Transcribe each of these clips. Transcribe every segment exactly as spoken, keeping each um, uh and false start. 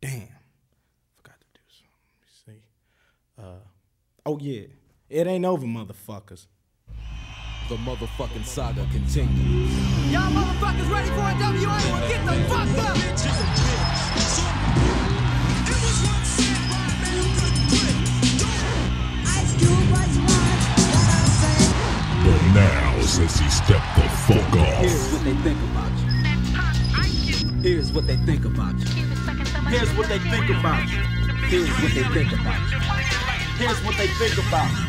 Damn. Forgot to do something. Let me see. Uh, oh, yeah. It ain't over, motherfuckers. The motherfucking saga continues. Y'all motherfuckers ready for a W A? Well, get the fuck up! But now, since he stepped the fuck off, here's what they think about you. Here's what they think about you. Here's what they think about you. Here's what they think about you. Here's what they think about you.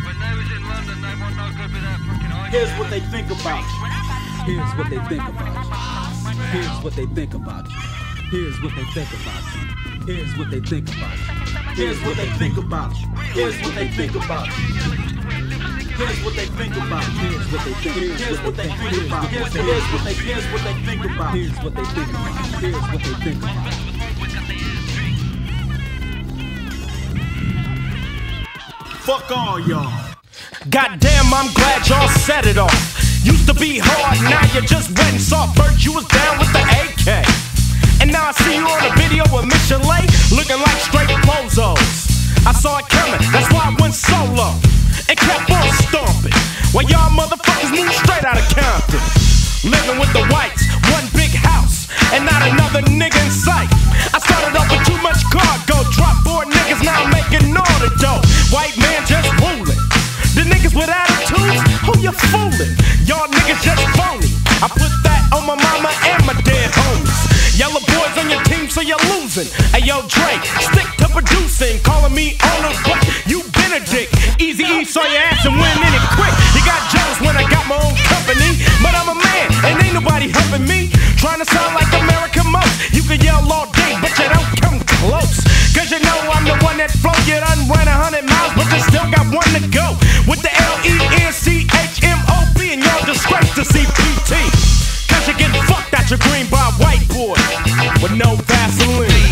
Here's what they think about you. Here's what they think about you. Here's what they think about you. Here's what they think about you. Here's what they think about you. Here's what they think about you. Here's what they think about you. Here's what they think about. Here's what they think. Here's what they think about. Here's what they here's what they think about. Here's what they think about. Here's what they think about. Fuck all y'all. Goddamn, I'm glad y'all set it off. Used to be hard, now you're just wet and soft. First you was down with the A K, and now I see you on a video with Michelet, looking like straight bozos. I saw it coming, that's why I went solo and kept on stomping, while y'all motherfuckers moved straight out of Compton. Living with the whites, one big house, and not another nigga in sight. I started off with too much cargo, drop board niggas, now I'm making all the dough. White man just ruling. The niggas with attitudes, who you fooling? Y'all niggas just phony. I put that on my mama and my dead homies. Yellow boys on your team, so you're losing. Hey yo, Dre, stick to producing. Calling me owner, but you been a dick. Easy E saw your ass and went in it quick. You got jealous when I got my own company, but I'm a man and ain't nobody helping me. Trying to sound like America most. You can yell all day, but you don't come close. Cause you know I'm the one that flow. You done ran a hundred miles, but you still got one to go. With the L E N C H M O B and y'all disgrace to C P T. Cause you're getting fucked out your green by a white boy with no Vaseline.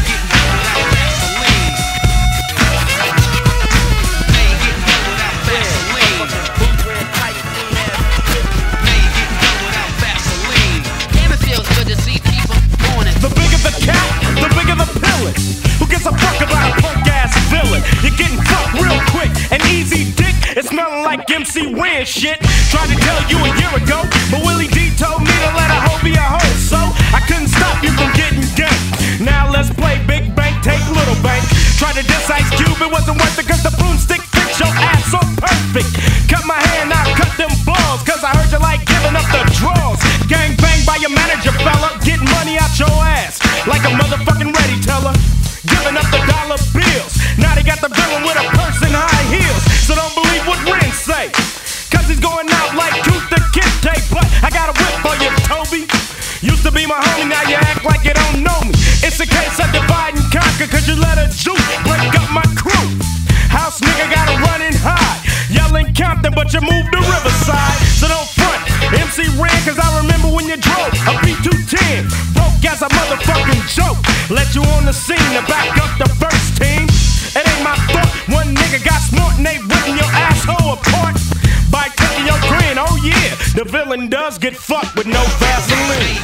The bigger the cat, the bigger the pillin'. Who gives a fuck about a punk ass villain? You're getting fucked real quick and easy dick. It's smelling like M C Ren shit. Tried to tell you a year ago, but Willie D told me to let a hoe be a hoe, so I couldn't stop you from getting ganked. Now let's play Big Bank, take Little Bank. Tried to diss Ice Cube, it wasn't worth it cause the broomstick fits your ass so perfect. Cut my hair, now cut them balls, cause I heard you like giving up the draws. Gang bang by your manager, fella, get money out your ass like a motherfucking ready teller. Giving up the dollar bills, now they got the villain with a purse and high heels. So don't believe what Ren say, cause he's going out like Tooth the Kid. But I got a whip for you, Toby. Used to be my homie, now you act like you don't know me. It's a case of divide and conquer, cause you let a juke break up my crew. House nigga gotta run and hide, yelling Compton, but you moved to Riverside. So don't front, M C Ren, cause I remember when you drove a B two ten, broke as a motherfucking joke. Let you on the scene to back up the first team. It ain't my fault, one nigga got smart and they ripping your asshole apart by taking your grin. Oh yeah, the villain does get fucked with no Vaseline.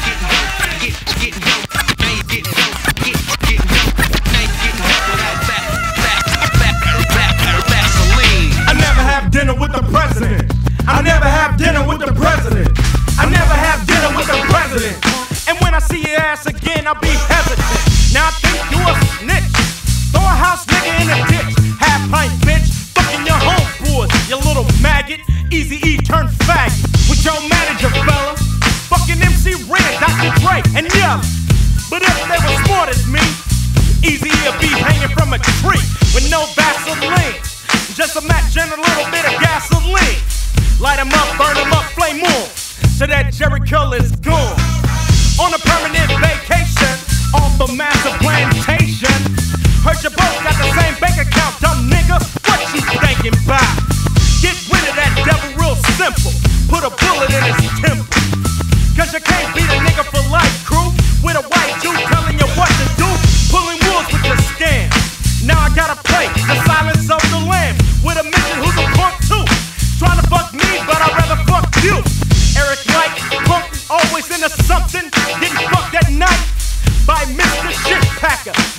I never have dinner with the president. I never have dinner with the president. I never have dinner with the president. And when I see your ass again, I'll be hesitant. Now I think you a snitch. Throw a house nigga in a ditch. Half pint bitch, fucking your homeboys, you little maggot. Easy E turn faggot with your manager fella. Fucking M C Ren, Doctor Dre, and Yella. But if they were smart as me, Easy E'll be hanging from a tree with no Vaseline. Just a match and a little bit of gasoline. Light 'em up, burn 'em up, flame on, so that Jericho is gone. On a permanent vacation, off a massive plantation. Heard you both got the same bank account, dumb nigga. What you thinking about? Get rid of that devil real simple. Put a bullet in his temple. Cause you can't beat a nigga for life, crew. With a white dude telling you what to do. Pulling wolves with your scam. Now I gotta play the silence of the lambs with a midget who's a punk too. Trying to fuck me, but I'd rather fuck you. Eric White, punk, always into something. Getting fucked at night by Mister Shitpacker.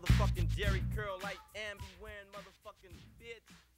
motherfucking Jerry curl like Ambi wearing motherfucking bitch.